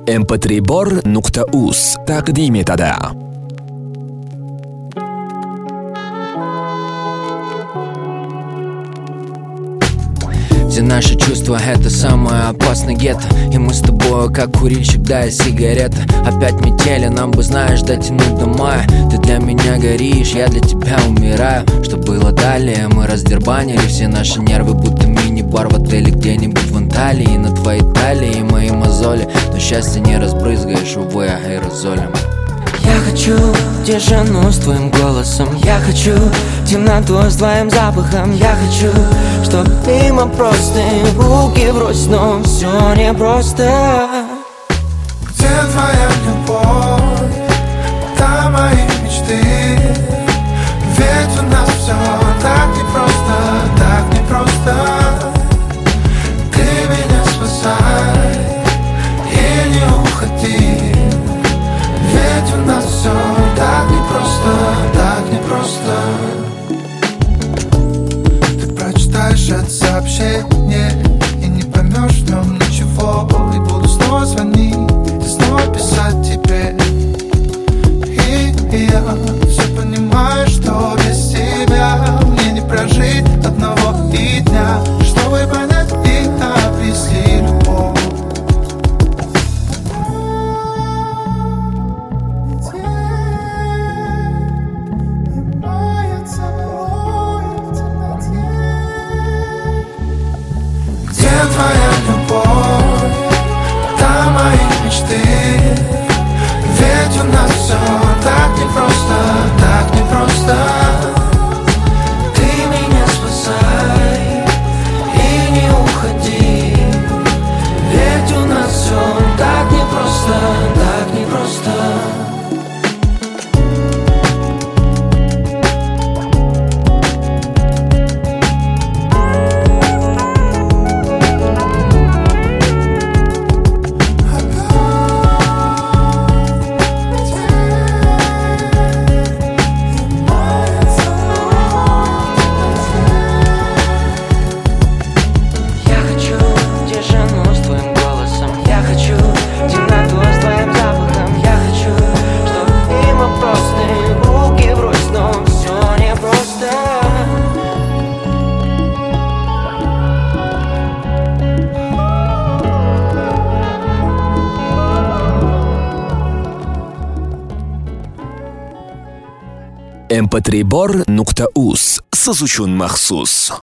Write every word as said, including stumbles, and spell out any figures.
эм пэ три bor nuqta uz taqdim etadi. Где наши чувства — это самое опасное гетто, и мы с тобой как курильщик, да и сигарета. Опять метели, нам бы, знаешь, дотянуть до мая. Ты для меня горишь, я для тебя умираю. Что было далее? Мы раздербанили все наши нервы, будто мини-бар в отеле где-нибудь в Анталии. На твоей талии мои мозоли, но счастье не разбрызгаешь, увы, аэрозолем. Я хочу тишину с твоим голосом, я хочу темноту с твоим запахом, я хочу, чтоб мимо просто руки врозь, но все непросто. Где твоя любовь? Там мои мечты. Ведь у нас все так непросто, так непросто. Ты меня спасай и не уходи. Ведь у нас все так непросто, так непросто. Ты прочитаешь это сообщение и не поймешь в нем ничего. И буду снова звонить и снова писать тебе. И, и я все понимаю, что без тебя мне не прожить одного и дня. Чтобы понять и обрести любовь. Твоя любовь, там мои мечты. Ведь у нас все так непросто, так непросто. Ты меня спасай и не уходи. Ведь у нас все так непросто, так непросто. эм пэ три bor nuqta uz siz uchun maxsus.